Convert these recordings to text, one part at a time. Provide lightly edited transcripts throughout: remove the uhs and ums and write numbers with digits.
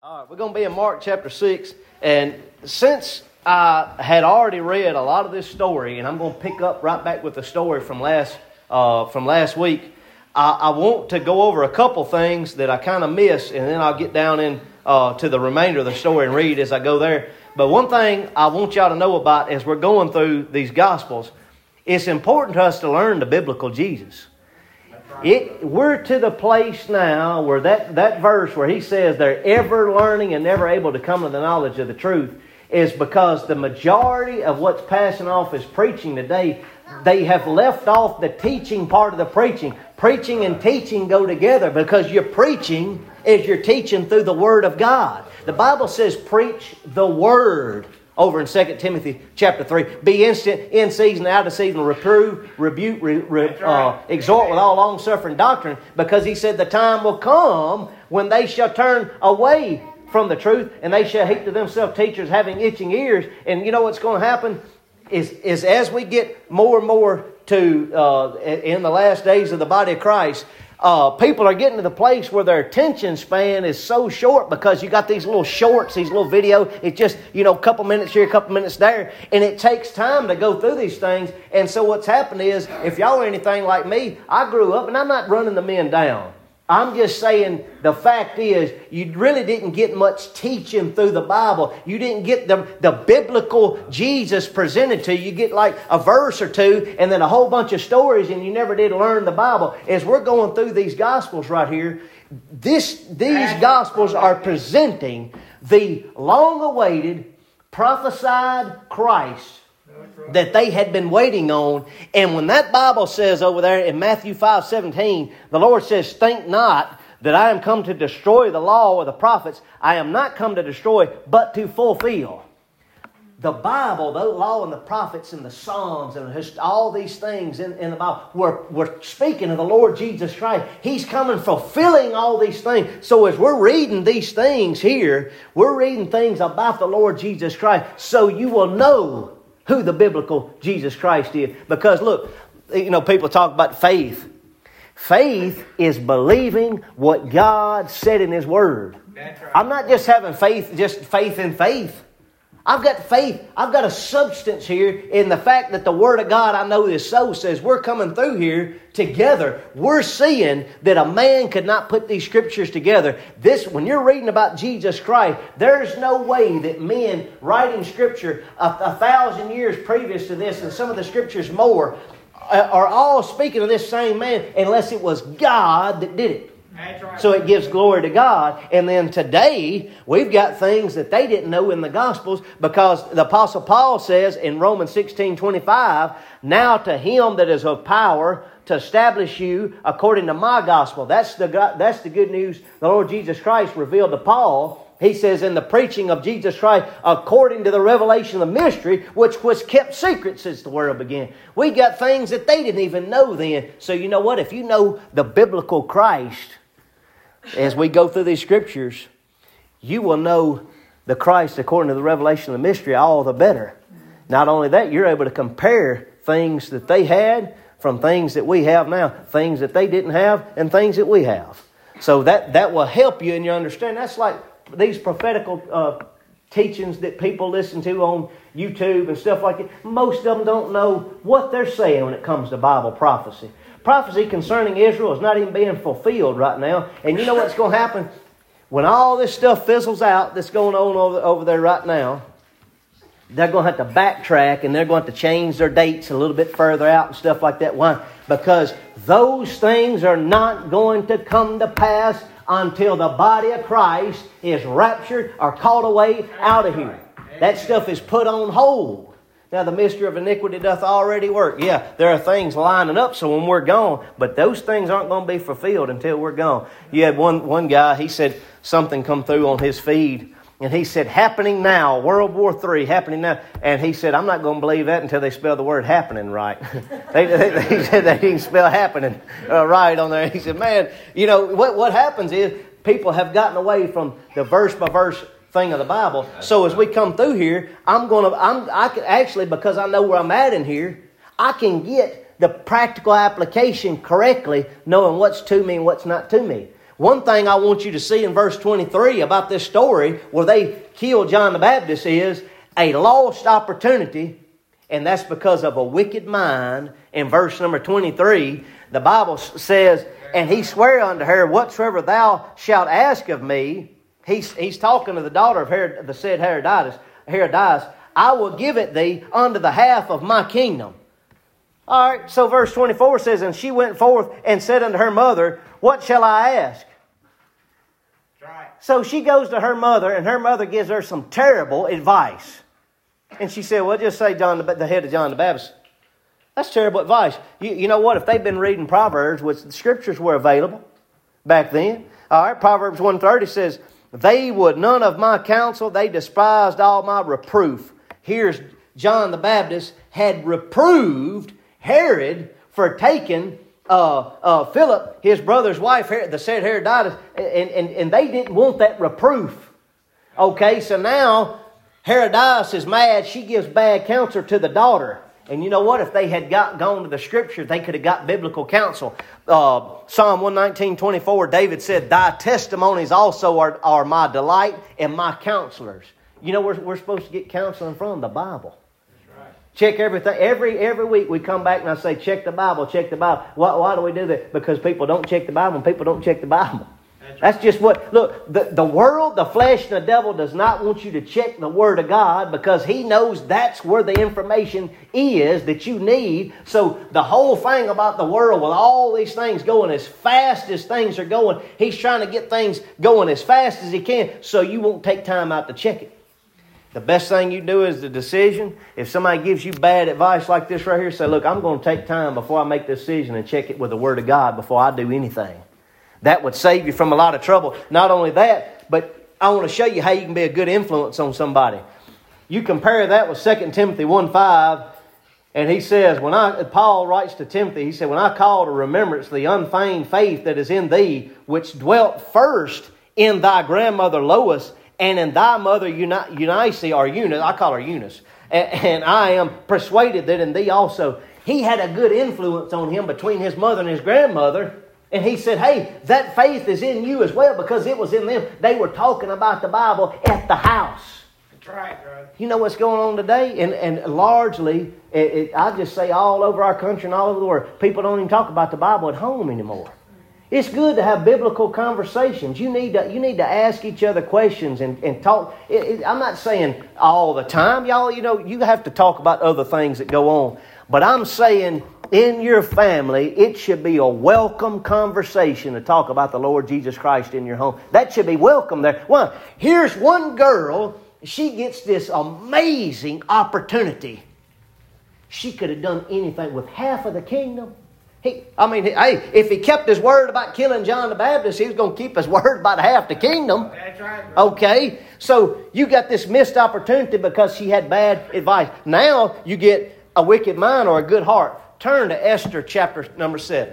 All right, we're going to be in Mark chapter 6, and since I had already read a lot of this story, and I'm going to pick up right back with the story from last week, I want to go over a couple things that I kind of missed, and then I'll get down in to the remainder of the story and read as I go there. But one thing I want y'all to know about as we're going through these Gospels, it's important to us to learn the biblical Jesus. We're to the place now where that verse where he says they're ever learning and never able to come to the knowledge of the truth is because the majority of what's passing off as preaching today, they have left off the teaching part of the preaching. Preaching and teaching go together because you're preaching as you're teaching through the Word of God. The Bible says preach the Word. Over in 2 Timothy chapter 3. Be instant, in season, out of season, reprove, rebuke, exhort with all long-suffering doctrine. Because he said the time will come when they shall turn away from the truth. And they shall heap to themselves teachers having itching ears. And you know what's going to happen? Is as we get more and more to, in the last days of the body of Christ, people are getting to the place where their attention span is so short because you got these little shorts, these little videos. It's just, a couple minutes here, a couple minutes there. And it takes time to go through these things. And so what's happened is, if y'all are anything like me, I grew up, and I'm not running the men down. I'm just saying the fact is you really didn't get much teaching through the Bible. You didn't get the biblical Jesus presented to you. You get like a verse or two and then a whole bunch of stories and you never did learn the Bible. As we're going through these Gospels right here, these Gospels are presenting the long-awaited, prophesied Christ that they had been waiting on. And when that Bible says over there in Matthew 5:17, the Lord says, "Think not that I am come to destroy the law or the prophets. I am not come to destroy, but to fulfill." The Bible, the law and the prophets and the Psalms and all these things in the Bible, we're speaking of the Lord Jesus Christ. He's coming fulfilling all these things. So as we're reading these things here, we're reading things about the Lord Jesus Christ so you will know who the biblical Jesus Christ is. Because look, people talk about faith. Faith is believing what God said in His Word. That's right. I'm not just having faith, just faith in faith. I've got faith. I've got a substance here in the fact that the Word of God, I know is so, says we're coming through here together. We're seeing that a man could not put these scriptures together. When you're reading about Jesus Christ, there's no way that men writing scripture 1,000 years previous to this, and some of the scriptures more, are all speaking of this same man unless it was God that did it. So it gives glory to God. And then today, we've got things that they didn't know in the Gospels because the Apostle Paul says in Romans 16:25, "Now to Him that is of power to establish you according to my gospel." That's the good news the Lord Jesus Christ revealed to Paul. He says, in the preaching of Jesus Christ, according to the revelation of the mystery, which was kept secret since the world began. We got things that they didn't even know then. So you know what? If you know the biblical Christ, as we go through these scriptures, you will know the Christ according to the revelation of the mystery all the better. Not only that, you're able to compare things that they had from things that we have now, things that they didn't have and things that we have. So that will help you in your understanding. That's like these prophetical teachings that people listen to on YouTube and stuff like that. Most of them don't know what they're saying when it comes to Bible prophecy. Prophecy concerning Israel is not even being fulfilled right now. And you know what's going to happen? When all this stuff fizzles out that's going on over there right now, they're going to have to backtrack and they're going to have to change their dates a little bit further out and stuff like that. Why? Because those things are not going to come to pass until the body of Christ is raptured or caught away out of here. That stuff is put on hold. Now, the mystery of iniquity doth already work. Yeah, there are things lining up so when we're gone, but those things aren't going to be fulfilled until we're gone. You had one guy, he said something come through on his feed, and he said, "Happening now, World War III, happening now." And he said, "I'm not going to believe that until they spell the word happening right." He said they didn't spell happening right on there. He said, man, what happens is people have gotten away from the verse-by-verse thing of the Bible. So as we come through here, I can actually, because I know where I'm at in here, I can get the practical application correctly, knowing what's to me and what's not to me. One thing I want you to see in verse 23 about this story where they killed John the Baptist is a lost opportunity, and that's because of a wicked mind. In verse number 23, the Bible says, and he sware unto her, whatsoever thou shalt ask of me. He's talking to the daughter of the said Herodias, I will give it thee unto the half of my kingdom. All right, so verse 24 says, and she went forth and said unto her mother, what shall I ask? Right. So she goes to her mother, and her mother gives her some terrible advice. And she said, well, just say the head of John the Baptist. That's terrible advice. You know what? If they'd been reading Proverbs, which the scriptures were available back then. All right, Proverbs 1:30 says, they would none of my counsel, they despised all my reproof. Here's John the Baptist had reproved Herod for taking Philip, his brother's wife, the said Herodias, and they didn't want that reproof. Okay, so now Herodias is mad. She gives bad counsel to the daughter. And you know what? If they had gone to the Scripture, they could have got biblical counsel. Psalm 119:24, David said, thy testimonies also are my delight and my counselors. You know where we're supposed to get counseling from? The Bible. That's right. Check everything. Every week we come back and I say, check the Bible, check the Bible. Why do we do that? Because people don't check the Bible and people don't check the Bible. That's just what, look, the world, the flesh, and the devil does not want you to check the Word of God because he knows that's where the information is that you need. So the whole thing about the world with all these things going as fast as things are going, he's trying to get things going as fast as he can so you won't take time out to check it. The best thing you do is the decision. If somebody gives you bad advice like this right here, say, look, I'm going to take time before I make this decision and check it with the Word of God before I do anything. That would save you from a lot of trouble. Not only that, but I want to show you how you can be a good influence on somebody. You compare that with 2 Timothy 1:5, and he says, Paul writes to Timothy, he said, when I call to remembrance the unfeigned faith that is in thee, which dwelt first in thy grandmother Lois, and in thy mother Eunice, or Eunice, I call her Eunice, and I am persuaded that in thee also. He had a good influence on him between his mother and his grandmother. And he said, hey, that faith is in you as well because it was in them. They were talking about the Bible at the house. That's right. You know what's going on today? And largely, I just say all over our country and all over the world, people don't even talk about the Bible at home anymore. It's good to have biblical conversations. You need to ask each other questions and talk. I'm not saying all the time. Y'all, you have to talk about other things that go on. But I'm saying in your family, it should be a welcome conversation to talk about the Lord Jesus Christ in your home. That should be welcome there. Well, here's one girl. She gets this amazing opportunity. She could have done anything with half of the kingdom. If he kept his word about killing John the Baptist, he was going to keep his word about half the kingdom. That's right, bro. Okay, so you got this missed opportunity because she had bad advice. Now you get a wicked mind or a good heart. Turn to Esther chapter number 7.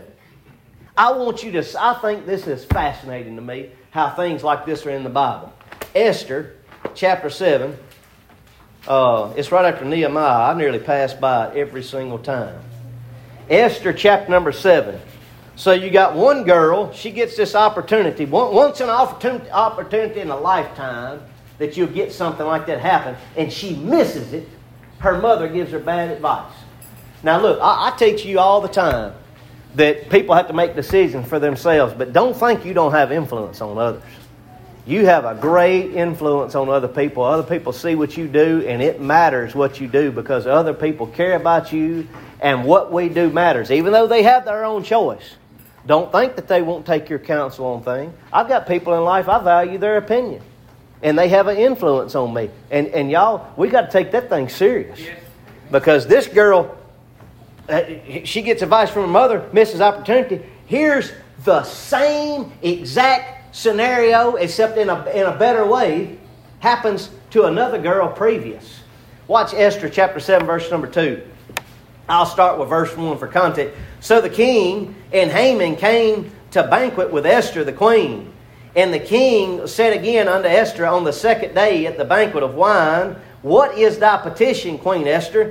I think this is fascinating to me, how things like this are in the Bible. Esther chapter 7. It's right after Nehemiah. I nearly passed by it every single time. Esther chapter number 7. So you got one girl. She gets this opportunity. Once an opportunity in a lifetime that you'll get something like that happen. And she misses it. Her mother gives her bad advice. Now look, I teach you all the time that people have to make decisions for themselves. But don't think you don't have influence on others. You have a great influence on other people. Other people see what you do, and it matters what you do because other people care about you, and what we do matters, even though they have their own choice. Don't think that they won't take your counsel on things. I've got people in life, I value their opinion, and they have an influence on me. And y'all, we got to take that thing serious. Yes. Because this girl, she gets advice from her mother, misses opportunity. Here's the same exact scenario, except in a better way, happens to another girl previous. Watch Esther chapter 7, verse number 2. I'll start with verse 1 for context. So the king and Haman came to banquet with Esther the queen. And the king said again unto Esther on the second day at the banquet of wine, what is thy petition, Queen Esther?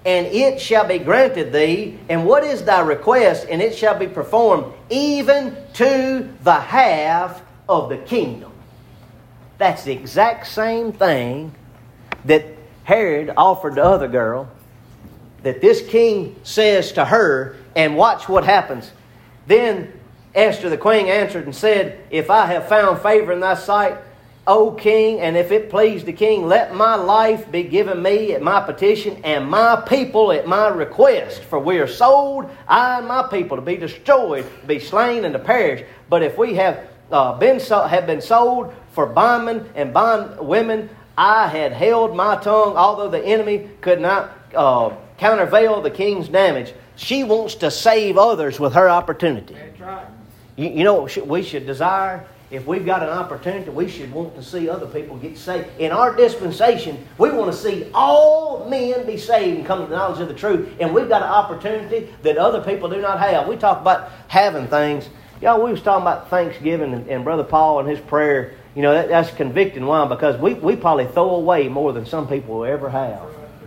and it shall be granted thee. And what is thy request? And it shall be performed, even to the half of the kingdom. That's the exact same thing that Herod offered the other girl, that this king says to her, and watch what happens. Then Esther the queen answered and said, If I have found favor in thy sight, O king, and if it please the king, let my life be given me at my petition, and my people at my request. For we are sold, I and my people, to be destroyed, to be slain, and to perish. But if we have been sold for bondmen and bondwomen, I had held my tongue, although the enemy could not countervail the king's damage. She wants to save others with her opportunity. That's right. You know what we should desire? If we've got an opportunity, we should want to see other people get saved. In our dispensation, we want to see all men be saved and come to the knowledge of the truth. And we've got an opportunity that other people do not have. We talk about having things. Y'all, we was talking about Thanksgiving and Brother Paul and his prayer. You know, that's convicting. Why? Because we probably throw away more than some people will ever have.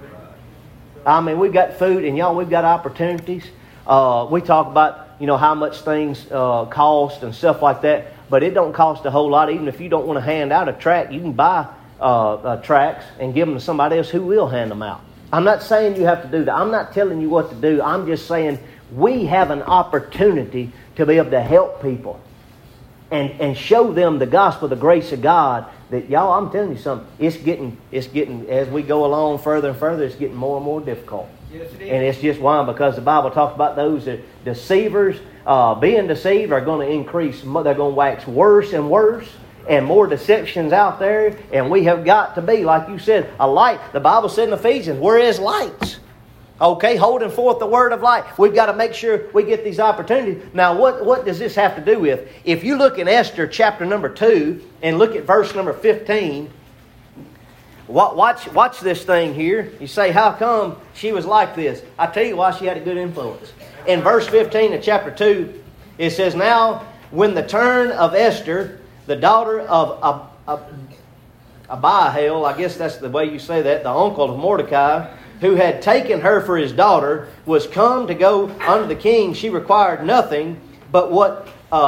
I mean, we've got food, and y'all, we've got opportunities. We talk about, you know, how much things cost and stuff like that. But it don't cost a whole lot. Even if you don't want to hand out a tract, you can buy tracts and give them to somebody else who will hand them out. I'm not saying you have to do that. I'm not telling you what to do. I'm just saying we have an opportunity to be able to help people and show them the gospel, the grace of God. That, y'all, I'm telling you something. It's getting as we go along further and further, it's getting more and more difficult. Yes, it is. And it's just why? Because the Bible talks about those that deceivers, being deceived, are going to increase. They're going to wax worse and worse, and more deceptions out there. And we have got to be, like you said, a light. The Bible said in Ephesians, we're as lights. Okay, holding forth the word of light. We've got to make sure we get these opportunities. Now, what does this have to do with? If you look in Esther chapter number 2 and look at verse number 15, watch this thing here. You say, how come she was like this? I tell you why she had a good influence. In verse 15 of chapter 2, it says, Now, when the turn of Esther, the daughter of Abihail, I guess that's the way you say that, the uncle of Mordecai, who had taken her for his daughter, was come to go unto the king, she required nothing but what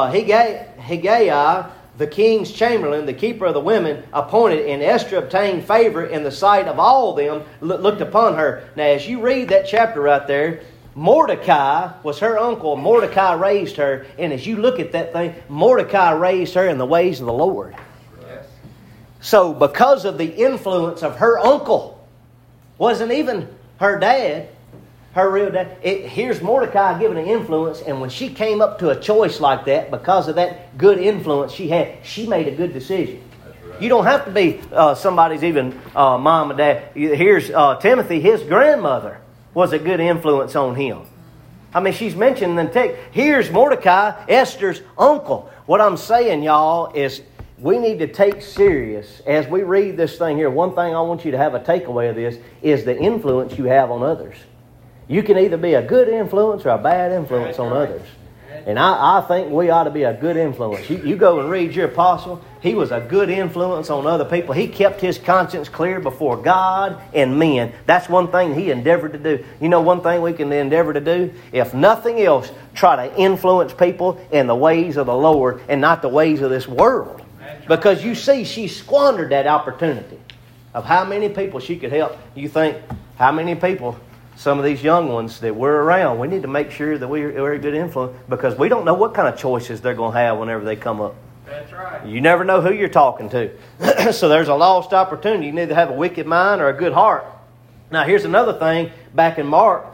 Hegai, the king's chamberlain, the keeper of the women, appointed, and Esther obtained favor in the sight of all them, looked upon her. Now, as you read that chapter right there, Mordecai was her uncle. Mordecai raised her, and as you look at that thing, Mordecai raised her in the ways of the Lord. Yes. So, because of the influence of her uncle, wasn't even her dad, her real dad. Here's Mordecai giving an influence, and when she came up to a choice like that, because of that good influence she had, she made a good decision. Right. You don't have to be somebody's even mom and dad. Here's Timothy, his grandmother was a good influence on him. I mean, she's mentioned in the text. Here's Mordecai, Esther's uncle. What I'm saying, y'all, is we need to take serious, as we read this thing here, one thing I want you to have a takeaway of this is the influence you have on others. You can either be a good influence or a bad influence on others. And I think we ought to be a good influence. You go and read your apostle. He was a good influence on other people. He kept his conscience clear before God and men. That's one thing he endeavored to do. You know one thing we can endeavor to do? If nothing else, try to influence people in the ways of the Lord and not the ways of this world. Because you see, she squandered that opportunity of how many people she could help. You think, how many people, some of these young ones that we're around, we need to make sure that we're a good influence, because we don't know what kind of choices they're going to have whenever they come up. That's right. You never know who you're talking to. So there's a lost opportunity. You need to have a wicked mind or a good heart. Now, here's another thing. Back in Mark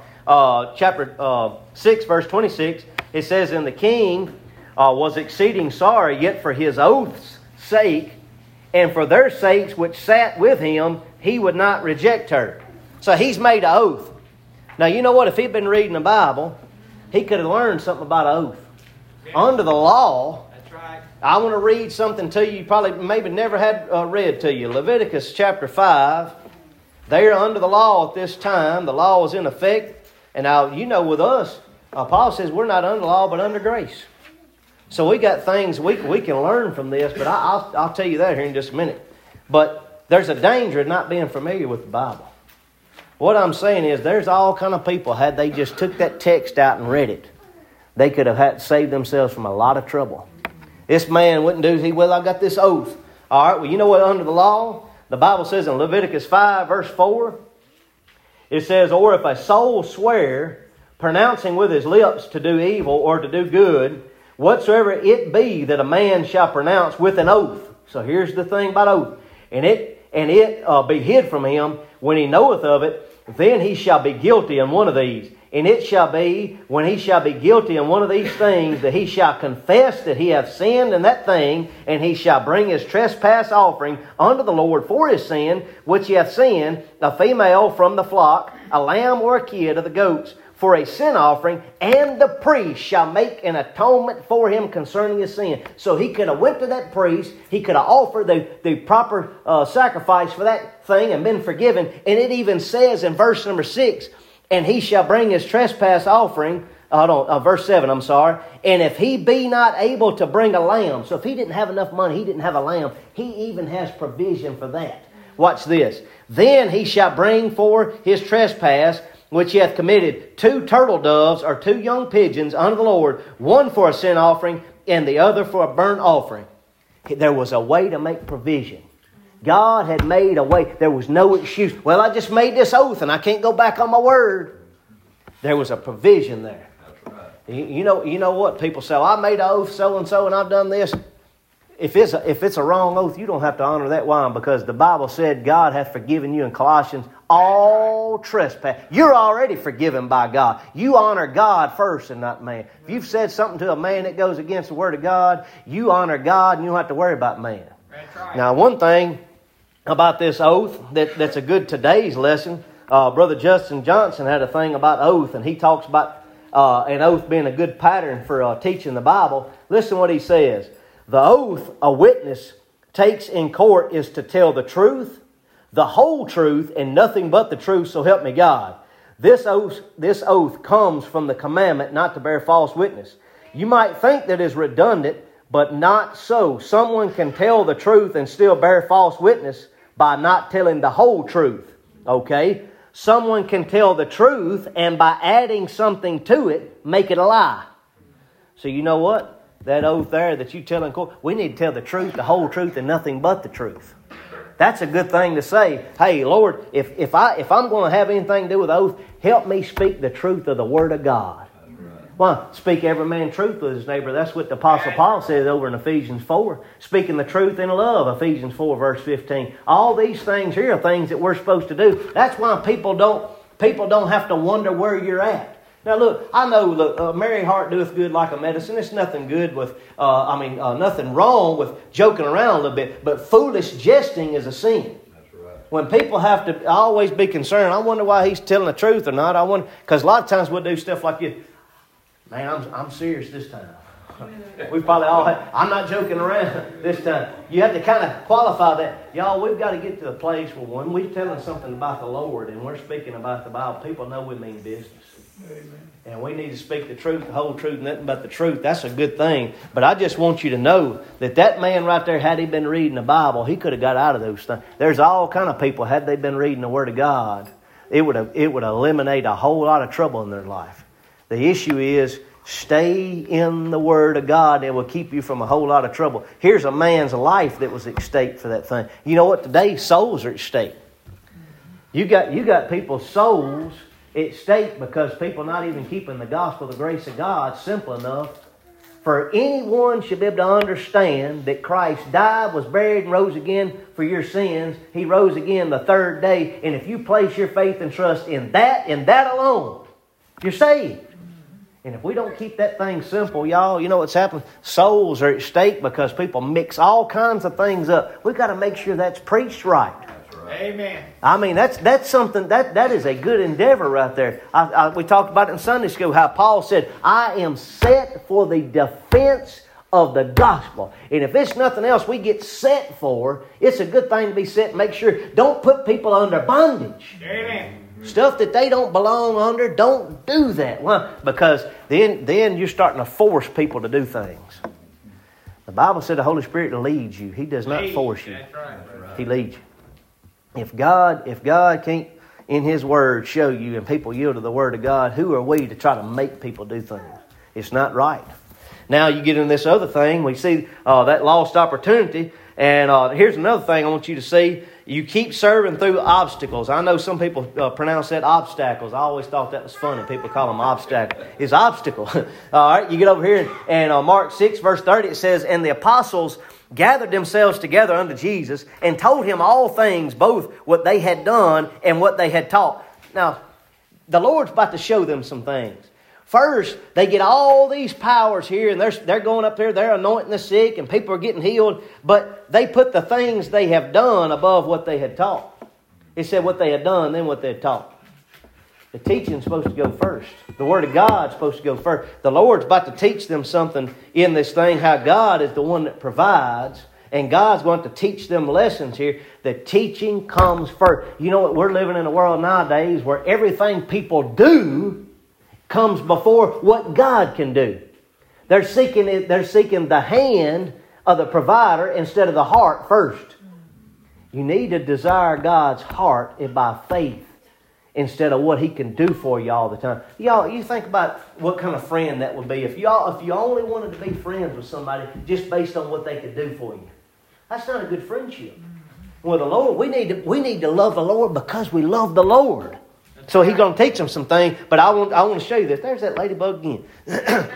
chapter 6, verse 26, it says, And the king was exceeding sorry, yet for his oaths sake, and for their sakes which sat with him, he would not reject her. So he's made an oath. Now, you know what? If he'd been reading the Bible, he could have learned something about an oath. Yeah. Under the law, that's right. I want to read something to you probably maybe never had read to you. Leviticus chapter 5. They're under the law at this time. The law is in effect. And now, you know, with us, Paul says we're not under law but under grace. So we got things we can learn from this, but I'll tell you that here in just a minute. But there's a danger of not being familiar with the Bible. What I'm saying is there's all kind of people, had they just took that text out and read it, they could have had saved themselves from a lot of trouble. This man wouldn't do, well, I got this oath. All right, well, you know what, under the law, the Bible says in Leviticus 5, verse 4, it says, or if a soul swear, pronouncing with his lips to do evil or to do good, whatsoever it be that a man shall pronounce with an oath. So here's the thing about oath. And it be hid from him when he knoweth of it, then he shall be guilty in one of these. And it shall be, when he shall be guilty in one of these things, that he shall confess that he hath sinned in that thing, and he shall bring his trespass offering unto the Lord for his sin, which he hath sinned, a female from the flock, a lamb or a kid of the goats, for a sin offering, and the priest shall make an atonement for him concerning his sin. So he could have went to that priest, he could have offered the proper sacrifice for that thing and been forgiven. And it even says in verse number 6, and he shall bring his trespass offering, verse 7, I'm sorry, and if he be not able to bring a lamb, so if he didn't have enough money, he didn't have a lamb, he even has provision for that. Watch this. Then he shall bring for his trespass, which he hath committed, 2 turtle doves or 2 young pigeons unto the Lord, one for a sin offering and the other for a burnt offering. There was a way to make provision. God had made a way. There was no excuse. Well, I just made this oath and I can't go back on my word. There was a provision there. That's right. You know what? People say, well, I made an oath so-and-so and I've done this. If it's a wrong oath, you don't have to honor that. Why? Because the Bible said God hath forgiven you in Colossians all trespass. You're already forgiven by God. You honor God first and not man. If you've said something to a man that goes against the Word of God, you honor God and you don't have to worry about man. That's right. Now, one thing about this oath that's a good today's lesson, Brother Justin Johnson had a thing about oath, and he talks about an oath being a good pattern for teaching the Bible. Listen what he says. The oath a witness takes in court is to tell the truth, the whole truth, and nothing but the truth, so help me God. This oath comes from the commandment not to bear false witness. You might think that is redundant, but not so. Someone can tell the truth and still bear false witness by not telling the whole truth. Okay? Someone can tell the truth and by adding something to it, make it a lie. So you know what? That oath there that you tell in court, we need to tell the truth, the whole truth, and nothing but the truth. That's a good thing to say. Hey, Lord, if I'm going to have anything to do with oath, help me speak the truth of the Word of God. Well, speak every man truth with his neighbor. That's what the Apostle Paul says over in Ephesians 4. Speaking the truth in love, Ephesians 4, verse 15. All these things here are things that we're supposed to do. That's why people don't have to wonder where you're at. Now look, I know, merry heart doeth good like a medicine. There's nothing good with, nothing wrong with joking around a little bit. But foolish jesting is a sin. That's right. When people have to always be concerned, I wonder why he's telling the truth or not. I wonder, because a lot of times we'll do stuff like this. Man, I'm serious this time. We probably all have, I'm not joking around this time. You have to kind of qualify that. Y'all, we've got to get to the place where when we're telling something about the Lord and we're speaking about the Bible, people know we mean business. Amen. And we need to speak the truth, the whole truth, nothing but the truth. That's a good thing. But I just want you to know that man right there, had he been reading the Bible, he could have got out of those things. There's all kind of people, had they been reading the Word of God, it would eliminate a whole lot of trouble in their life. The issue is, stay in the Word of God. It will keep you from a whole lot of trouble. Here's a man's life that was at stake for that thing. You know what? Today, souls are at stake. You got people's souls at stake because people not even keeping the gospel, the grace of God, simple enough for anyone should be able to understand that Christ died, was buried, and rose again for your sins. He rose again the third day. And if you place your faith and trust in that alone, you're saved. And if we don't keep that thing simple, y'all, you know what's happening? Souls are at stake because people mix all kinds of things up. We've got to make sure that's preached right. Amen. I mean, that's something, that is a good endeavor right there. We talked about it in Sunday school, how Paul said, I am set for the defense of the gospel. And if it's nothing else we get set for, it's a good thing to be set and make sure, don't put people under bondage. Amen. Stuff that they don't belong under, don't do that. Why? Because then you're starting to force people to do things. The Bible said the Holy Spirit leads you. He does not force you. That's right. He leads you. If God can't, in His Word show you and people yield to the Word of God, who are we to try to make people do things? It's not right. Now you get into this other thing. We see that lost opportunity. And here's another thing I want you to see. You keep serving through obstacles. I know some people pronounce that obstacles. I always thought that was funny. People call them obstacles. It's obstacle. All right, you get over here and Mark 6 verse 30 it says, "And the apostles gathered themselves together unto Jesus and told Him all things, both what they had done and what they had taught." Now, the Lord's about to show them some things. First, they get all these powers here, and they're going up there, they're anointing the sick, and people are getting healed, but they put the things they have done above what they had taught. It said what they had done, then what they had taught. The teaching's supposed to go first. The Word of God's supposed to go first. The Lord's about to teach them something in this thing, how God is the one that provides, and God's going to teach them lessons here. The teaching comes first. You know what? We're living in a world nowadays where everything people do comes before what God can do. They're seeking the hand of the provider instead of the heart first. You need to desire God's heart by faith instead of what He can do for you all the time. Y'all, you think about what kind of friend that would be if you only wanted to be friends with somebody just based on what they could do for you. That's not a good friendship. With the Lord, we need to love the Lord because we love the Lord. So He's going to teach them some things, but I want to show you this. There's that ladybug again.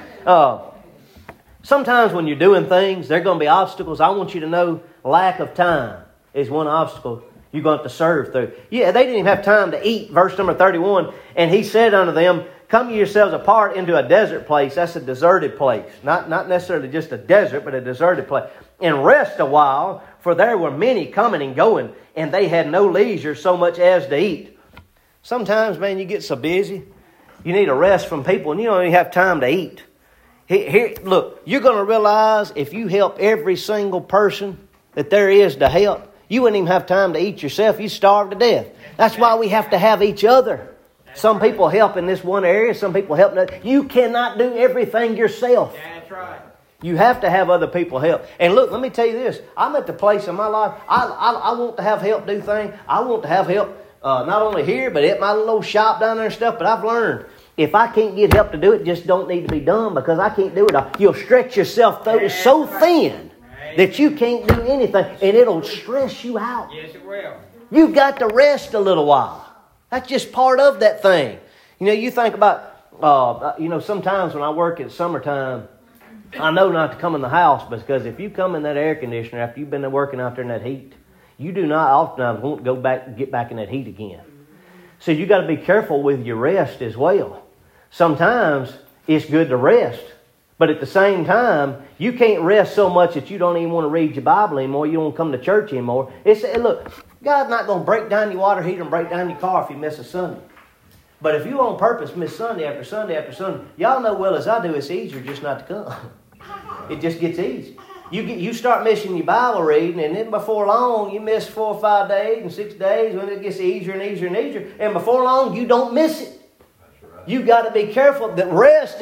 Sometimes when you're doing things, there are going to be obstacles. I want you to know lack of time is one obstacle you're going to have to serve through. Yeah, they didn't even have time to eat. Verse number 31, "And He said unto them, Come ye yourselves apart into a desert place." That's a deserted place. Not necessarily just a desert, but a deserted place. "And rest a while, for there were many coming and going, and they had no leisure so much as to eat." Sometimes, man, you get so busy, you need a rest from people, and you don't even have time to eat. Here, look, you're going to realize if you help every single person that there is to help, you wouldn't even have time to eat yourself. You starve to death. That's why we have to have each other. Some people help in this one area, some people help in that. You cannot do everything yourself. That's right. You have to have other people help. And look, let me tell you this. I'm at the place in my life, I want to have help do things. I want to have help not only here, but at my little shop down there and stuff. But I've learned, if I can't get help to do it, just don't need to be done because I can't do it. You'll stretch yourself so thin that you can't do anything, and it'll stress you out. Yes, it will. You've got to rest a little while. That's just part of that thing. You know, you think about, sometimes when I work at summertime, I know not to come in the house because if you come in that air conditioner after you've been working out there in that heat, you do not oftentimes want to get back in that heat again. So you got to be careful with your rest as well. Sometimes it's good to rest, but at the same time, you can't rest so much that you don't even want to read your Bible anymore. You don't come to church anymore. Look, God's not going to break down your water heater and break down your car if you miss a Sunday. But if you on purpose miss Sunday after Sunday after Sunday, y'all know well as I do, it's easier just not to come. It just gets easy. You start missing your Bible reading, and then before long, you miss 4 or 5 days and 6 days when it gets easier and easier and easier. And before long, you don't miss it. Right. You got to be careful that rest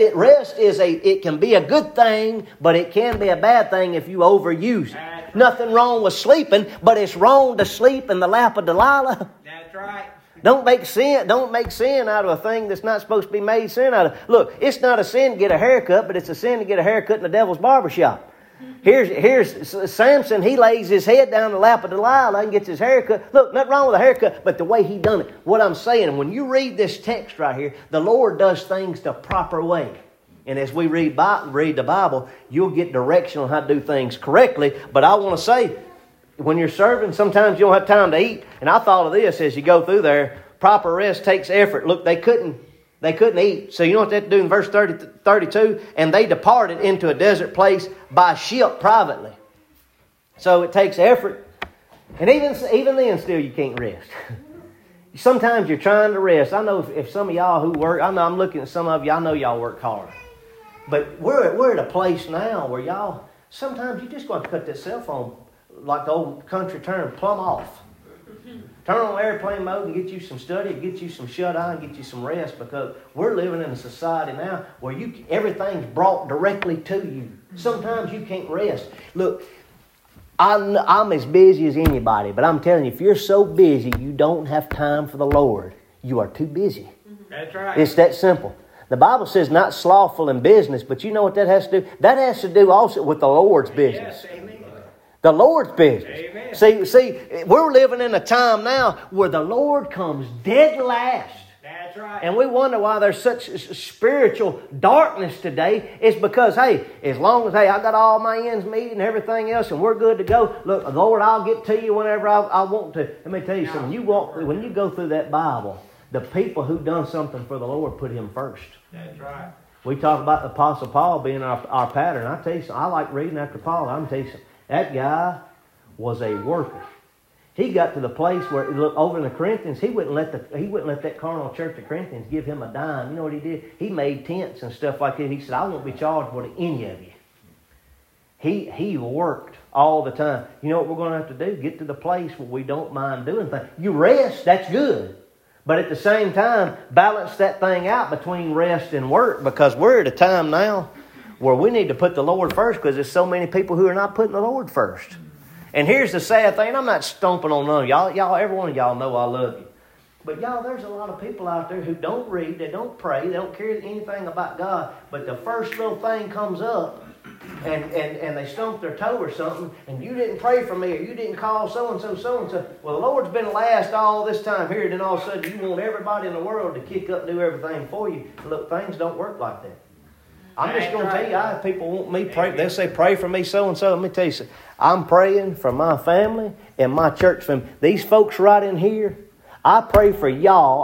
it can be a good thing, but it can be a bad thing if you overuse it. Nothing wrong with sleeping, but it's wrong to sleep in the lap of Delilah. That's right. Don't make sin out of a thing that's not supposed to be made sin out of. Look, it's not a sin to get a haircut, but it's a sin to get a haircut in the devil's barbershop. Here's Samson. He lays his head down in the lap of Delilah and gets his haircut. Look, nothing wrong with a haircut, but the way he done it. What I'm saying, when you read this text right here, the Lord does things the proper way. And as we read the Bible, you'll get direction on how to do things correctly. But I want to say, when you're serving, sometimes you don't have time to eat. And I thought of this as you go through there. Proper rest takes effort. Look, they couldn't eat. So you know what they had to do in verse 32? "And they departed into a desert place by ship privately." So it takes effort. And even then still you can't rest. Sometimes you're trying to rest. I know if some of y'all who work, I know I'm looking at some of you, I know y'all work hard. But we're at a place now where y'all, sometimes you just got to cut that cell phone, like the old country term, plumb off. Turn on airplane mode and get you some study, get you some shut-eye, and get you some rest, because we're living in a society now where everything's brought directly to you. Sometimes you can't rest. Look, I'm as busy as anybody, but I'm telling you, if you're so busy you don't have time for the Lord, You are too busy. That's right. It's that simple. The Bible says not slothful in business, but you know what that has to do? That has to do also with the Lord's business. Yes, amen. The Lord's business. Amen. See, we're living in a time now where the Lord comes dead last. That's right. And we wonder why there's such spiritual darkness today. It's because, hey, as long as, I got all my ends meet and everything else and we're good to go. Look, Lord, I'll get to you whenever I want to. Let me tell you something. When you go through that Bible, the people who done something for the Lord put Him first. That's right. We talk about the Apostle Paul being our pattern. I tell you something, I like reading after Paul. I'm tell you something. That guy was a worker. He got to the place where, look, over in the Corinthians, he wouldn't let that carnal church of Corinthians give him a dime. You know what he did? He made tents and stuff like that. He said, I won't be charged for any of you. He worked all the time. You know what we're going to have to do? Get to the place where we don't mind doing things. You rest, that's good. But at the same time, balance that thing out between rest and work, because we're at a time now where we need to put the Lord first, because there's so many people who are not putting the Lord first. And here's the sad thing. I'm not stomping on none of y'all. Every one of y'all know I love you. But y'all, there's a lot of people out there who don't read, they don't pray, they don't care anything about God. But the first little thing comes up, and they stump their toe or something, and you didn't pray for me, or you didn't call so-and-so, so-and-so. Well, the Lord's been last all this time here, and then all of a sudden you want everybody in the world to kick up and do everything for you. Look, things don't work like that. I'm just going to tell you, I have people want me to pray. They'll say, pray for me so-and-so. Let me tell you something. I'm praying for my family and my church family. These folks right in here, I pray for y'all.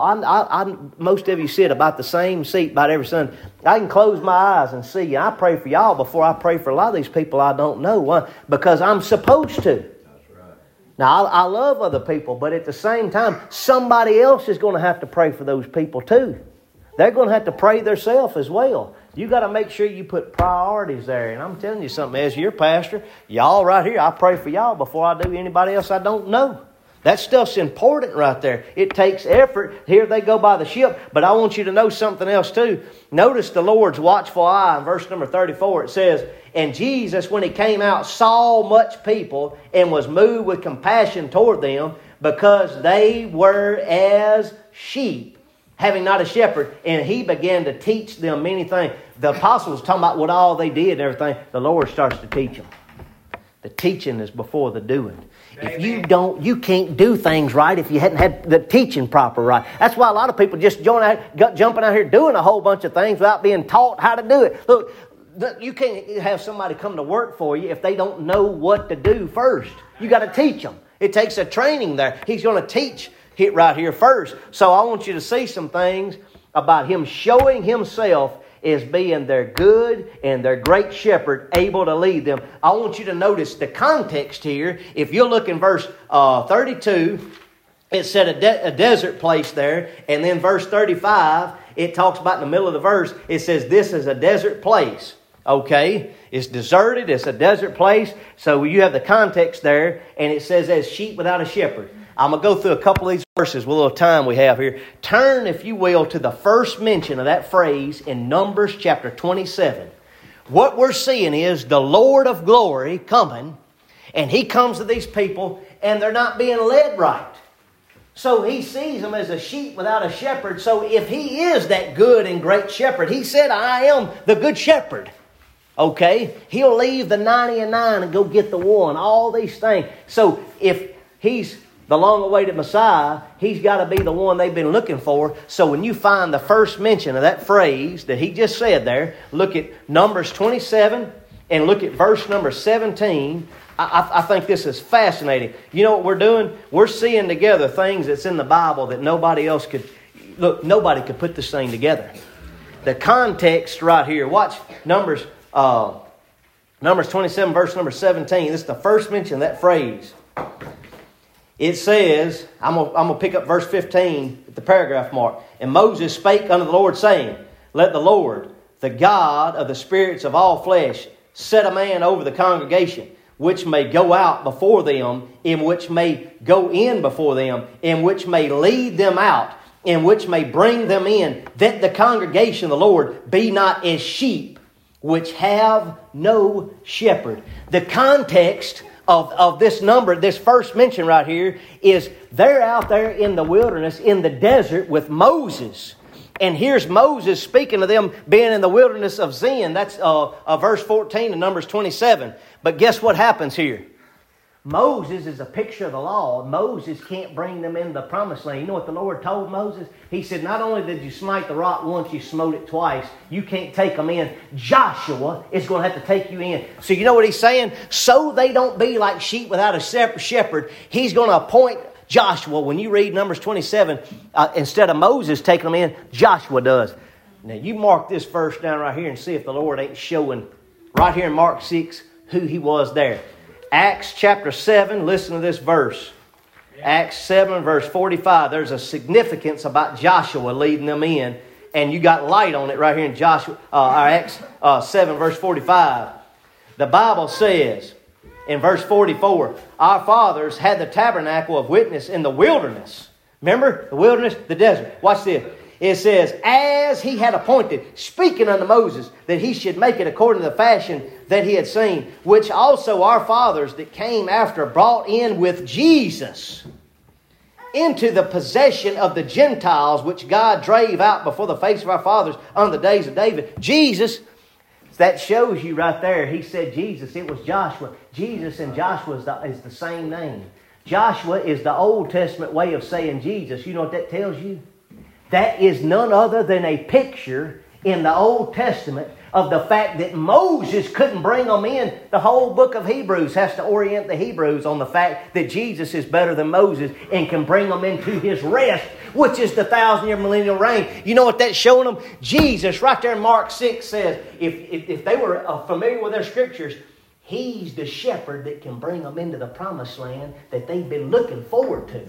Most of you sit about the same seat about every Sunday. I can close my eyes and see you. I pray for y'all before I pray for a lot of these people I don't know. Why? Because I'm supposed to. That's right. Now, I love other people, but at the same time, somebody else is going to have to pray for those people too. They're going to have to pray themselves as well. You got to make sure you put priorities there. And I'm telling you something, as your pastor, y'all right here, I pray for y'all before I do anybody else I don't know. That stuff's important right there. It takes effort. Here they go by the ship. But I want you to know something else too. Notice the Lord's watchful eye in verse number 34. It says, and Jesus, when He came out, saw much people and was moved with compassion toward them, because they were as sheep, having not a shepherd, and He began to teach them many things. The apostles talking about what all they did and everything. The Lord starts to teach them. The teaching is before the doing. If you can't do things right if you hadn't had the teaching proper right. That's why a lot of people just jumping out here doing a whole bunch of things without being taught how to do it. Look, you can't have somebody come to work for you if they don't know what to do first. You got to teach them. It takes a training there. He's going to teach it right here first. So I want you to see some things about Him showing Himself as being their good and their great shepherd, able to lead them. I want you to notice the context here. If you look in verse 32, it said a desert place there. And then verse 35, it talks about in the middle of the verse, it says this is a desert place. Okay, it's deserted, it's a desert place. So you have the context there, and it says as sheep without a shepherd. I'm going to go through a couple of these verses with a little time we have here. Turn, if you will, to the first mention of that phrase in Numbers chapter 27. What we're seeing is the Lord of glory coming, and He comes to these people, and they're not being led right. So He sees them as a sheep without a shepherd. So if He is that good and great shepherd, He said, I am the good shepherd. Okay? He'll leave the 99 and go get the one. All these things. So if He's the long-awaited Messiah, He's got to be the one they've been looking for. So when you find the first mention of that phrase that He just said there, look at Numbers 27 and look at verse number 17. I think this is fascinating. You know what we're doing? We're seeing together things that's in the Bible that nobody else could. Look, nobody could put this thing together. The context right here. Watch Numbers 27, verse number 17. This is the first mention of that phrase. It says, I'm going to pick up verse 15 at the paragraph mark. And Moses spake unto the Lord, saying, let the Lord, the God of the spirits of all flesh, set a man over the congregation, which may go out before them, and which may go in before them, and which may lead them out, and which may bring them in, that the congregation of the Lord be not as sheep, which have no shepherd. The context of this number, this first mention right here, is they're out there in the wilderness, in the desert with Moses. And here's Moses speaking to them being in the wilderness of Zin. That's verse 14 in Numbers 27. But guess what happens here? Moses is a picture of the law. Moses can't bring them into the promised land. You know what the Lord told Moses? He said, not only did you smite the rock once, you smote it twice. You can't take them in. Joshua is going to have to take you in. So you know what he's saying? So they don't be like sheep without a shepherd. He's going to appoint Joshua. When you read Numbers 27, instead of Moses taking them in, Joshua does. Now you mark this verse down right here and see if the Lord ain't showing right here in Mark 6 who he was there. Acts chapter 7, listen to this verse. Acts 7 verse 45. There's a significance about Joshua leading them in. And you got light on it right here in Joshua, Acts 7 verse 45. The Bible says in verse 44, our fathers had the tabernacle of witness in the wilderness. Remember? The wilderness, the desert. Watch this. It says, as he had appointed, speaking unto Moses, that he should make it according to the fashion that he had seen, which also our fathers that came after brought in with Jesus into the possession of the Gentiles, which God drave out before the face of our fathers on the days of David. Jesus, that shows you right there. He said Jesus, it was Joshua. Jesus and Joshua is the same name. Joshua is the Old Testament way of saying Jesus. You know what that tells you? That is none other than a picture in the Old Testament of the fact that Moses couldn't bring them in. The whole book of Hebrews has to orient the Hebrews on the fact that Jesus is better than Moses and can bring them into His rest, which is the 1,000-year millennial reign. You know what that's showing them? Jesus, right there in Mark 6, says, if they were familiar with their scriptures, He's the shepherd that can bring them into the promised land that they've been looking forward to.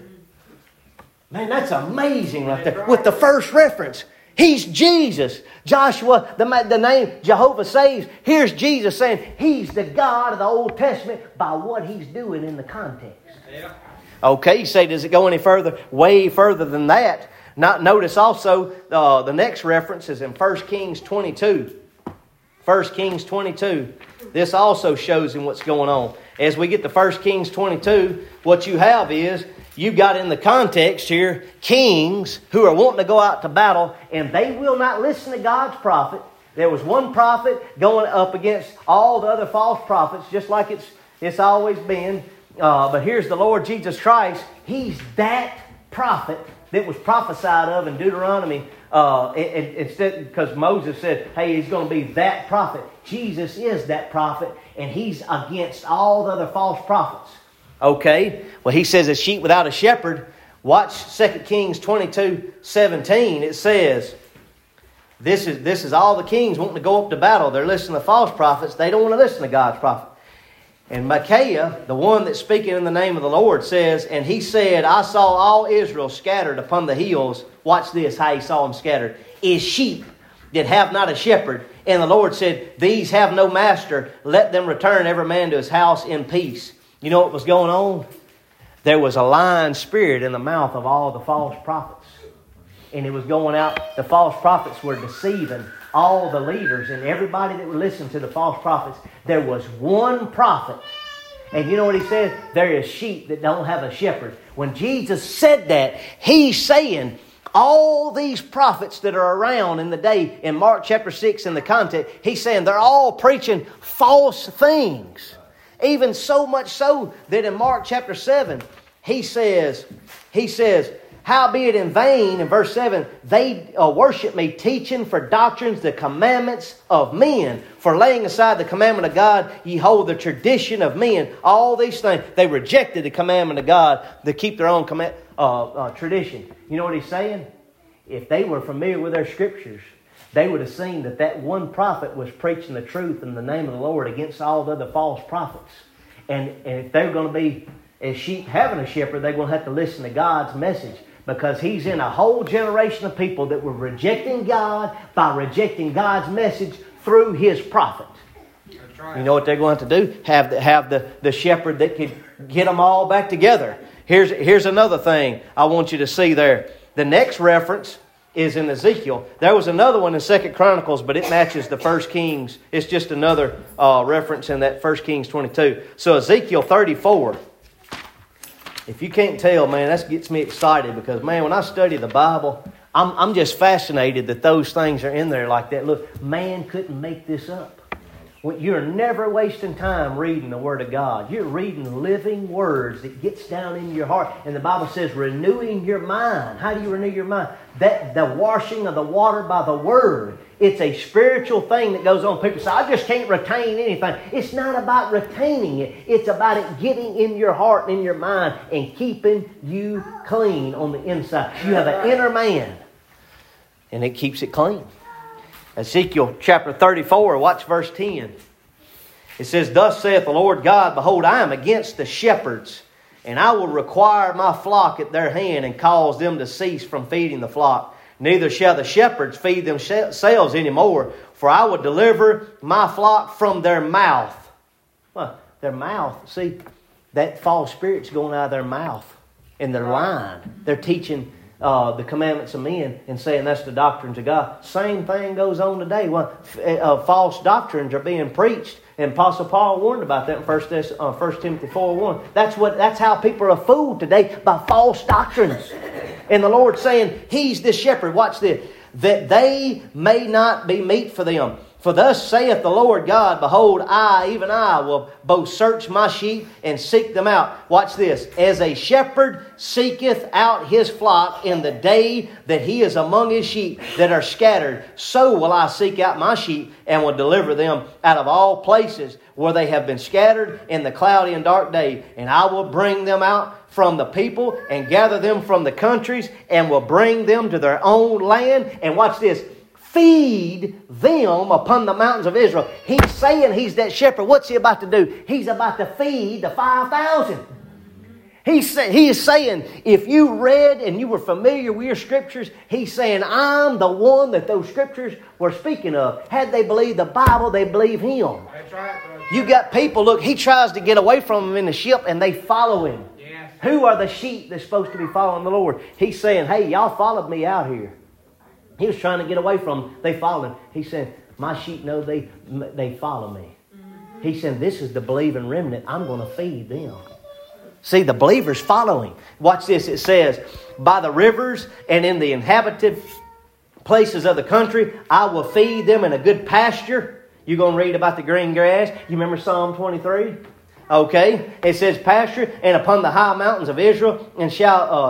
Man, that's amazing right there. With the first reference, He's Jesus. Joshua, the name Jehovah saves. Here's Jesus saying He's the God of the Old Testament by what He's doing in the context. Yeah. Okay, you say, does it go any further? Way further than that. Notice also the next reference is in 1 Kings 22. 1 Kings 22. This also shows him what's going on. As we get to 1 Kings 22, what you have is, you've got in the context here, kings who are wanting to go out to battle, and they will not listen to God's prophet. There was one prophet going up against all the other false prophets, just like it's always been. But here's the Lord Jesus Christ. He's that prophet that was prophesied of in Deuteronomy. Instead, because Moses said, hey, he's going to be that prophet. Jesus is that prophet, and he's against all the other false prophets. Okay, well, he says a sheep without a shepherd. Watch 2 Kings 22:17. It says, this is all the kings wanting to go up to battle. They're listening to false prophets. They don't want to listen to God's prophet. And Micaiah, the one that's speaking in the name of the Lord, says, and he said, I saw all Israel scattered upon the hills. Watch this, how he saw them scattered. Is sheep that have not a shepherd. And the Lord said, these have no master. Let them return every man to his house in peace. You know what was going on? There was a lying spirit in the mouth of all the false prophets. And it was going out. The false prophets were deceiving all the leaders and everybody that would listen to the false prophets. There was one prophet. And you know what he said? There is sheep that don't have a shepherd. When Jesus said that, He's saying all these prophets that are around in the day, in Mark chapter 6 in the context, He's saying they're all preaching false things. Even so much so that in Mark chapter 7, he says, howbeit in vain, in verse 7, they worship me, teaching for doctrines the commandments of men. For laying aside the commandment of God, ye hold the tradition of men. All these things, they rejected the commandment of God to keep their own tradition. You know what he's saying? If they were familiar with their scriptures, they would have seen that one prophet was preaching the truth in the name of the Lord against all the other false prophets. And if they're going to be, as sheep having a shepherd, they're going to have to listen to God's message. Because He's in a whole generation of people that were rejecting God by rejecting God's message through His prophet. That's right. You know what they're going to have to do? Have the shepherd that could get them all back together. Here's another thing I want you to see there. The next reference is in Ezekiel. There was another one in 2 Chronicles, but it matches the 1 Kings. It's just another reference in that 1 Kings 22. So Ezekiel 34. If you can't tell, man, that gets me excited because, man, when I study the Bible, I'm just fascinated that those things are in there like that. Look, man couldn't make this up. You're never wasting time reading the Word of God. You're reading living words that gets down in your heart. And the Bible says renewing your mind. How do you renew your mind? That the washing of the water by the Word. It's a spiritual thing that goes on. People say, I just can't retain anything. It's not about retaining it. It's about it getting in your heart and in your mind and keeping you clean on the inside. You have an inner man, and it keeps it clean. Ezekiel chapter 34, watch verse 10. It says, Thus saith the Lord God, Behold, I am against the shepherds, and I will require my flock at their hand and cause them to cease from feeding the flock. Neither shall the shepherds feed themselves any more, for I will deliver my flock from their mouth. Well, their mouth, see, that false spirit's going out of their mouth, and they're lying. They're teaching the commandments of men and saying that's the doctrines of God. Same thing goes on today. False doctrines are being preached, and Apostle Paul warned about that in 1 Timothy 4:1. That's how people are fooled today, by false doctrines. And the Lord's saying He's the shepherd. Watch this. That they may not be meat for them. For thus saith the Lord God, Behold, I, even I, will both search my sheep and seek them out. Watch this. As a shepherd seeketh out his flock in the day that he is among his sheep that are scattered, so will I seek out my sheep and will deliver them out of all places where they have been scattered in the cloudy and dark day. And I will bring them out from the people and gather them from the countries and will bring them to their own land. And watch this. Feed them upon the mountains of Israel. He's saying He's that shepherd. What's He about to do? He's about to feed the 5,000. He is saying, if you read and you were familiar with your scriptures, He's saying, I'm the one that those scriptures were speaking of. Had they believed the Bible, they believe Him. That's right, brother. You got people, look, He tries to get away from them in the ship and they follow Him. Yes. Who are the sheep that's supposed to be following the Lord? He's saying, hey, y'all followed me out here. He was trying to get away from them. They followed Him. He said, my sheep know they follow me. He said, this is the believing remnant. I'm going to feed them. See, the believers following. Watch this. It says, by the rivers and in the inhabited places of the country, I will feed them in a good pasture. You're going to read about the green grass. You remember Psalm 23? Okay. It says pasture, and upon the high mountains of Israel, and shall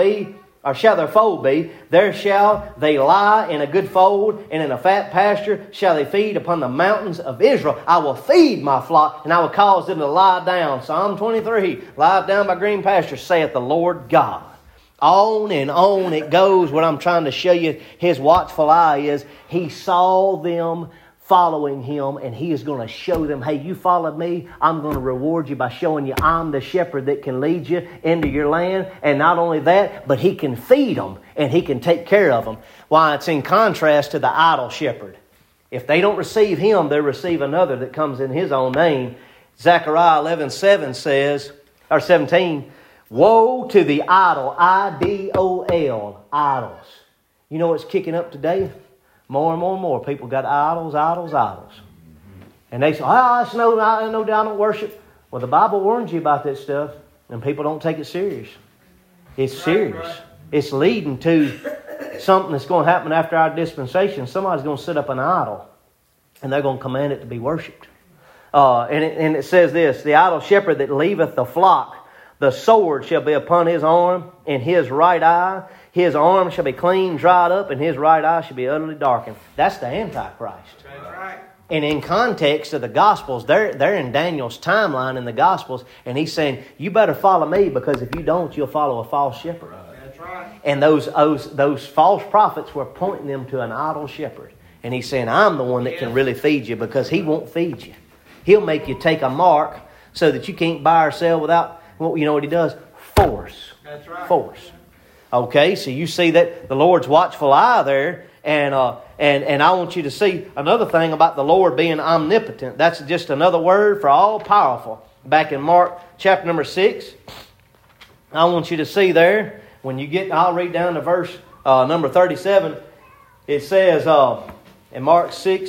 their fold be, there shall they lie in a good fold, and in a fat pasture shall they feed upon the mountains of Israel. I will feed my flock, and I will cause them to lie down. Psalm 23, lie down by green pasture, saith the Lord God. On and on it goes. What I'm trying to show you, His watchful eye is, He saw them following Him, and He is going to show them, hey, you followed me, I'm going to reward you by showing you I'm the shepherd that can lead you into your land. And not only that, but He can feed them and He can take care of them. Why, it's in contrast to the idle shepherd. If they don't receive Him, they receive another that comes in His own name. Zechariah 11:7 says, or 17, woe to the idol, I-D-O-L, idols. You know what's kicking up today? More and more people got idols. And they say, I know I don't worship. Well, the Bible warns you about that stuff, and people don't take it serious. It's serious. Right. It's leading to something that's going to happen after our dispensation. Somebody's going to set up an idol, and they're going to command it to be worshipped. And it says this, the idle shepherd that leaveth the flock, the sword shall be upon his arm, and his right eye. His arm shall be clean, dried up, and his right eye shall be utterly darkened. That's the Antichrist. That's right. And in context of the Gospels, they're in Daniel's timeline in the Gospels, and he's saying, you better follow me, because if you don't, you'll follow a false shepherd. That's right. And those false prophets were pointing them to an idol shepherd. And he's saying, I'm the one that can really feed you, because he won't feed you. He'll make you take a mark so that you can't buy or sell without, well, you know what he does? Force. That's right. Force. Okay, so you see that the Lord's watchful eye there, and I want you to see another thing about the Lord being omnipotent. That's just another word for all powerful. Back in Mark chapter number 6, I want you to see there when you get. I'll read down to verse number 37, it says in Mark 6,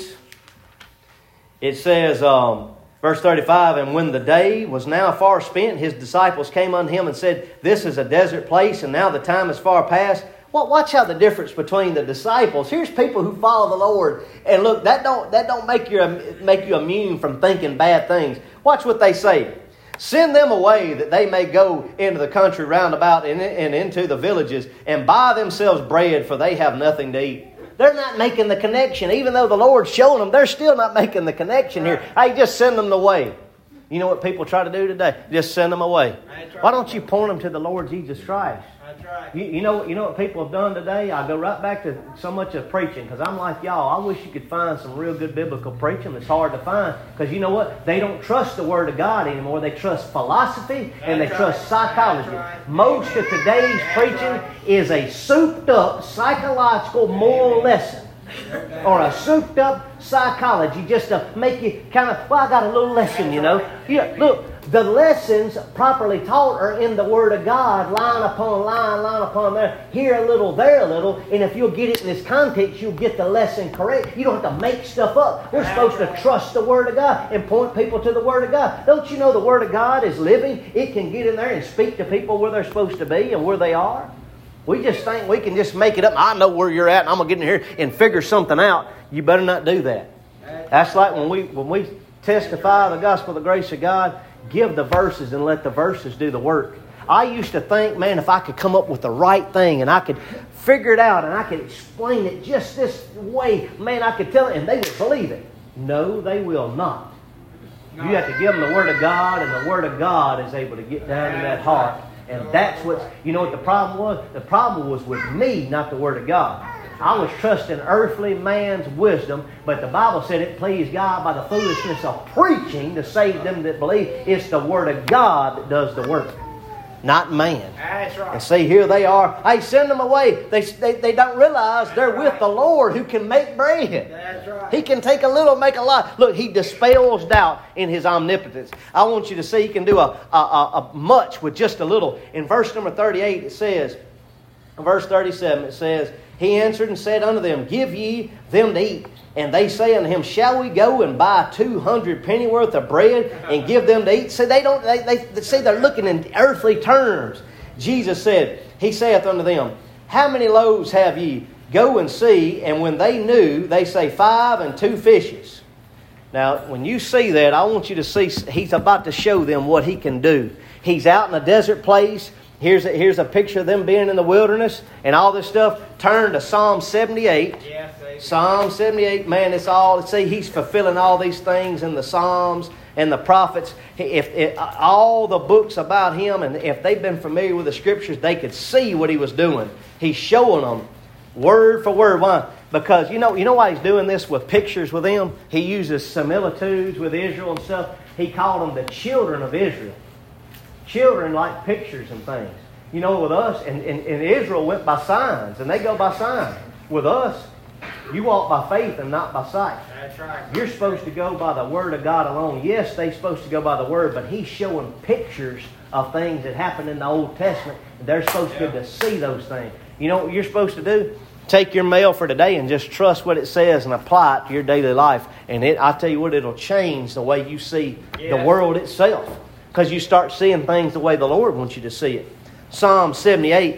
it says, verse 35, and when the day was now far spent, his disciples came unto him and said, this is a desert place, and now the time is far past. Well, watch how the difference between the disciples. Here's people who follow the Lord, and look, that don't make you immune from thinking bad things. Watch what they say. Send them away that they may go into the country round about and into the villages and buy themselves bread, for they have nothing to eat. They're not making the connection. Even though the Lord's showing them, they're still not making the connection here. Hey, just send them away. You know what people try to do today? Just send them away. Why don't you point them to the Lord Jesus Christ? That's right. You know what people have done today? I go right back to so much of preaching, because I'm like y'all. I wish you could find some real good biblical preaching. It's hard to find, because you know what? They don't trust the Word of God anymore. They trust philosophy and they trust psychology. Most of today's preaching is a souped-up psychological moral lesson, or a souped-up psychology, just to make you kind of, well, I got a little lesson, you know. Yeah, look. The lessons properly taught are in the Word of God, line upon line, line upon there. Here a little, there a little. And if you'll get it in this context, you'll get the lesson correct. You don't have to make stuff up. We're supposed to trust the Word of God and point people to the Word of God. Don't you know the Word of God is living? It can get in there and speak to people where they're supposed to be and where they are. We just think we can just make it up. I know where you're at, and I'm going to get in here and figure something out. You better not do that. That's like when we testify the gospel of the grace of God. Give the verses and let the verses do the work. I used to think, man, if I could come up with the right thing and I could figure it out and I could explain it just this way, man, I could tell it and they would believe it. No, they will not. You have to give them the Word of God, and the Word of God is able to get down to that heart. And that's what, you know what the problem was? The problem was with me, not the Word of God. I was trusting earthly man's wisdom, but the Bible said it pleased God by the foolishness of preaching to save them that believe. It's the Word of God that does the work, not man. That's right. And see, here they are. Hey, send them away. They don't realize they're with the Lord who can make bread. That's right. He can take a little, make a lot. Look, He dispels doubt in His omnipotence. I want you to see He can do a much with just a little. In verse number 38, it says, in verse 37, it says, He answered and said unto them, Give ye them to eat. And they say unto him, Shall we go and buy 200 pennyworth of bread and give them to eat? See, they say they're looking in earthly terms. Jesus said, He saith unto them, How many loaves have ye? Go and see. And when they knew, they say 5 and 2 fishes. Now, when you see that, I want you to see He's about to show them what He can do. He's out in a desert place. Here's a picture of them being in the wilderness and all this stuff. Turn to Psalm 78. Yes, Psalm 78, man, it's all, see, He's fulfilling all these things in the Psalms and the prophets. If all the books about Him, and if they've been familiar with the Scriptures, they could see what He was doing. He's showing them word for word. Why? Because you know why He's doing this with pictures with them? He uses similitudes with Israel and stuff. He called them the children of Israel. Children like pictures and things. You know, with us, and Israel went by signs, and they go by signs. With us, you walk by faith and not by sight. That's right. You're supposed to go by the Word of God alone. Yes, they're supposed to go by the Word, but He's showing pictures of things that happened in the Old Testament. And they're supposed to be able to see those things. You know what you're supposed to do? Take your mail for today and just trust what it says and apply it to your daily life. And I tell you what, it'll change the way you see the world itself. Because you start seeing things the way the Lord wants you to see it. Psalm 78,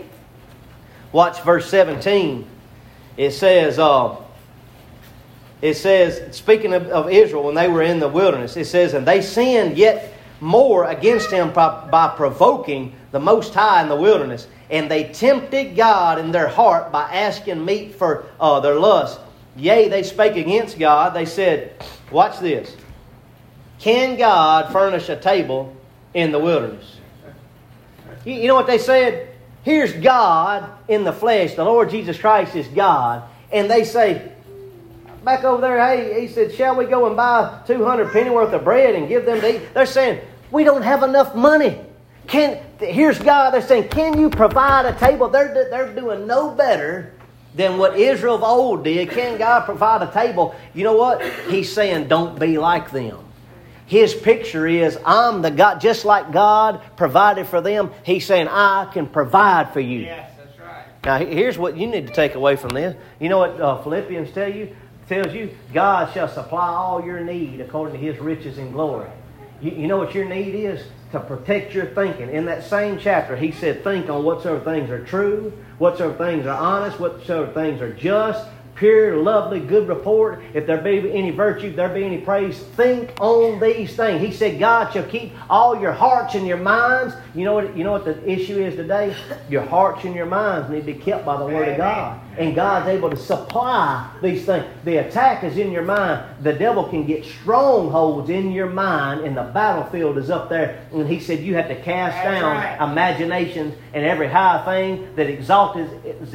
watch verse 17. It says, speaking of Israel when they were in the wilderness, it says, And they sinned yet more against Him by provoking the Most High in the wilderness. And they tempted God in their heart by asking meat for their lust. Yea, they spake against God. They said, watch this. Can God furnish a table in the wilderness? You know what they said? Here's God in the flesh. The Lord Jesus Christ is God. And they say, back over there, hey, He said, shall we go and buy 200 pennyworth of bread and give them to eat? They're saying, we don't have enough money. Here's God. They're saying, can you provide a table? They're doing no better than what Israel of old did. Can God provide a table? You know what? He's saying, don't be like them. His picture is, I'm the God, just like God provided for them. He's saying, I can provide for you. Yes, that's right. Now, here's what you need to take away from this. You know what Philippians tells you? God shall supply all your need according to His riches and glory. You know what your need is? To protect your thinking. In that same chapter, he said, think on whatsoever things are true, whatsoever things are honest, whatsoever things are just, pure, lovely, good report. If there be any virtue, if there be any praise, think on these things. He said, God shall keep all your hearts and your minds. You know what the issue is today? Your hearts and your minds need to be kept by the Word of God. And God's able to supply these things. The attack is in your mind. The devil can get strongholds in your mind, and the battlefield is up there. And he said you have to cast down imaginations and every high thing that exalteth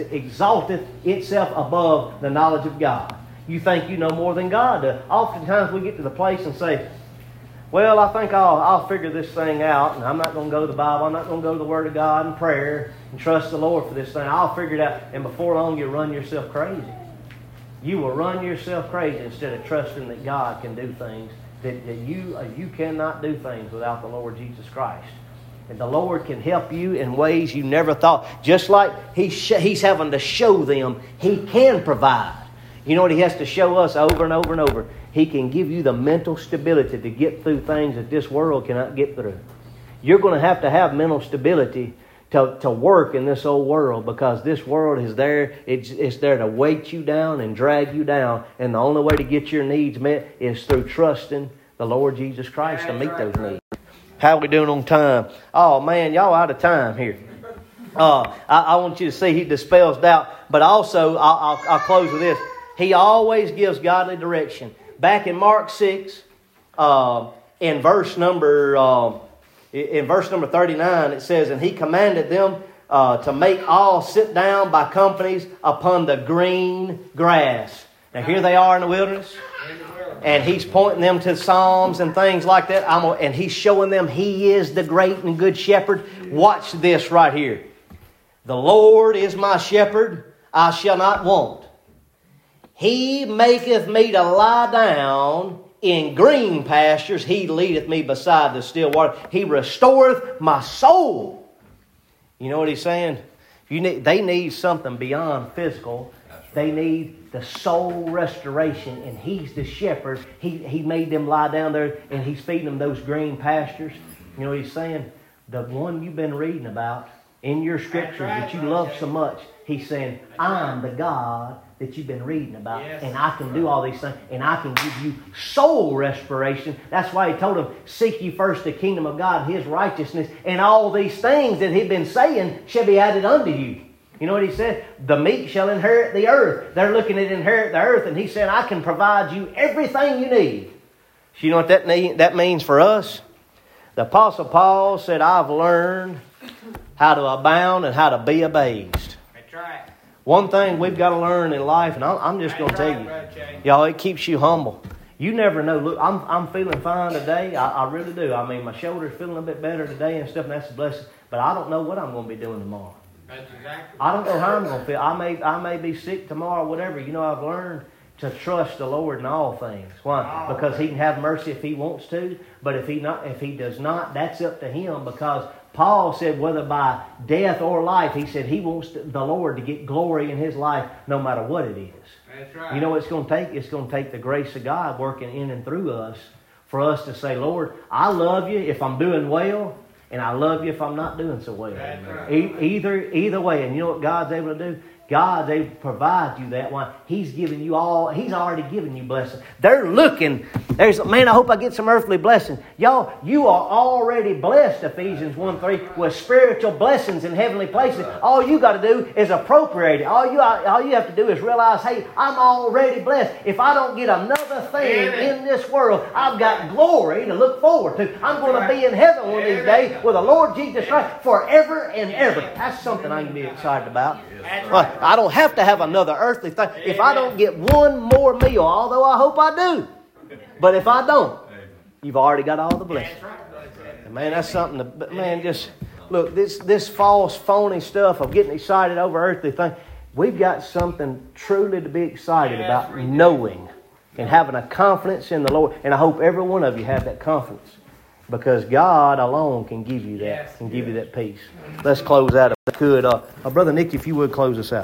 itself above the knowledge of God. You think you know more than God does. Oftentimes we get to the place and say, well, I think I'll figure this thing out, and I'm not going to go to the Bible. I'm not going to go to the Word of God in prayer and trust the Lord for this thing. I'll figure it out. And before long, you'll run yourself crazy. You will run yourself crazy instead of trusting that God can do things, that you cannot do things without the Lord Jesus Christ. And the Lord can help you in ways you never thought. Just like He's having to show them He can provide. You know what He has to show us over and over and over? He can give you the mental stability to get through things that this world cannot get through. You're going to have mental stability to work in this old world, because this world is there. It's there to weight you down and drag you down. And the only way to get your needs met is through trusting the Lord Jesus Christ to meet those needs. How are we doing on time? Oh, man, y'all out of time here. I want you to see He dispels doubt. But also, I'll close with this. He always gives godly direction. Back in Mark 6, in verse number 39, it says, and He commanded them to make all sit down by companies upon the green grass. Now here they are in the wilderness. And He's pointing them to Psalms and things like that. And He's showing them He is the great and good shepherd. Watch this right here. The Lord is my shepherd, I shall not want. He maketh me to lie down in green pastures. He leadeth me beside the still water. He restoreth my soul. You know what He's saying? They need something beyond physical. They need the soul restoration, and He's the shepherd. He made them lie down there, and He's feeding them those green pastures. You know what He's saying? The one you've been reading about in your scriptures that you love so much, He's saying, I'm the God that you've been reading about, and I can do all these things, and I can give you soul restoration. That's why He told them, seek ye first the kingdom of God, His righteousness, and all these things that He'd been saying shall be added unto you. You know what He said? The meek shall inherit the earth. They're looking at inherit the earth, and He said, I can provide you everything you need. So you know what that means for us? The Apostle Paul said, I've learned how to abound and how to be abased. That's right. One thing we've got to learn in life, and I'm just going to tell you, y'all, it keeps you humble. You never know. Look, I'm feeling fine today. I really do. I mean, my shoulder's feeling a bit better today and stuff, and that's a blessing. But I don't know what I'm going to be doing tomorrow. That's exactly. I don't know how I'm going to feel. I may be sick tomorrow, whatever. You know, I've learned to trust the Lord in all things. Why? Because He can have mercy if He wants to, but if He does not, that's up to Him. Because Paul said, whether by death or life, he said He wants the Lord to get glory in His life, no matter what it is. That's right. You know what it's going to take? It's going to take the grace of God working in and through us for us to say, Lord, I love You if I'm doing well, and I love You if I'm not doing so well. That's right. Either way. And you know what God's able to do? God's able to provide you that one. He's giving you all. He's already given you blessings. They're looking. Man, I hope I get some earthly blessings. Y'all, you are already blessed, Ephesians 1:3, with spiritual blessings in heavenly places. All you got to do is appropriate it. All you have to do is realize, hey, I'm already blessed. If I don't get another thing in this world, I've got glory to look forward to. I'm going to be in heaven one of these days with the Lord Jesus Christ forever and ever. That's something I can be excited about. I don't have to have another earthly thing. If I don't get one more meal, although I hope I do. But if I don't, you've already got all the blessings. And man, that's something just look, this false, phony stuff of getting excited over earthly things. We've got something truly to be excited about, knowing and having a confidence in the Lord. And I hope every one of you have that confidence. Because God alone can give you that, Yes, can give you that peace. Let's close out if I could. Brother Nick, if you would close us out.